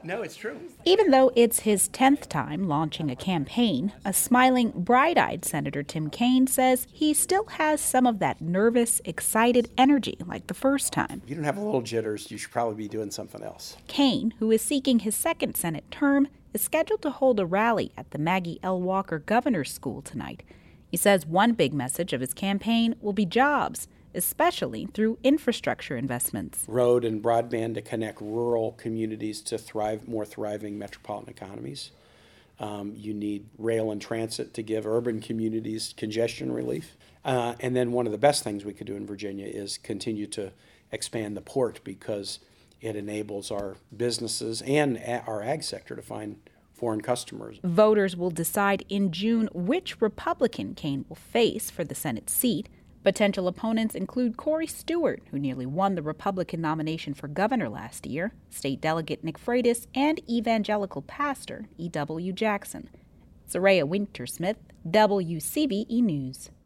No, it's true. Even though it's his 10th time launching a campaign, a smiling, bright-eyed Senator Tim Kaine says he still has some of that nervous, excited energy like the first time. If you don't have a little jitters, you should probably be doing something else. Kaine, who is seeking his second Senate term, is scheduled to hold a rally at the Maggie L. Walker Governor's School tonight. He says one big message of his campaign will be jobs, especially through infrastructure investments. Road and broadband to connect rural communities to more thriving metropolitan economies. You need rail and transit to give urban communities congestion relief. And then one of the best things we could do in Virginia is continue to expand the port, because it enables our businesses and our ag sector to find foreign customers. Voters will decide in June which Republican Kaine will face for the Senate seat. Potential opponents include Corey Stewart, who nearly won the Republican nomination for governor last year, State Delegate Nick Freitas, and evangelical pastor E.W. Jackson. Saraya Wintersmith, WCBE News.